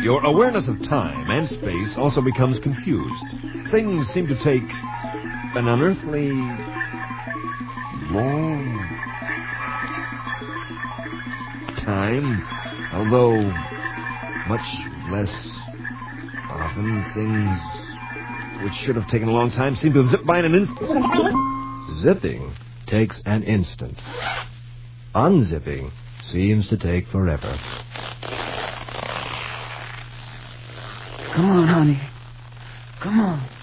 your awareness of time and space also becomes confused. Things seem to take an unearthly long time, although much less often. Things which should have taken a long time seem to have zipped by in an instant. Zipping takes an instant. Unzipping seems to take forever. Come on, honey. Come on.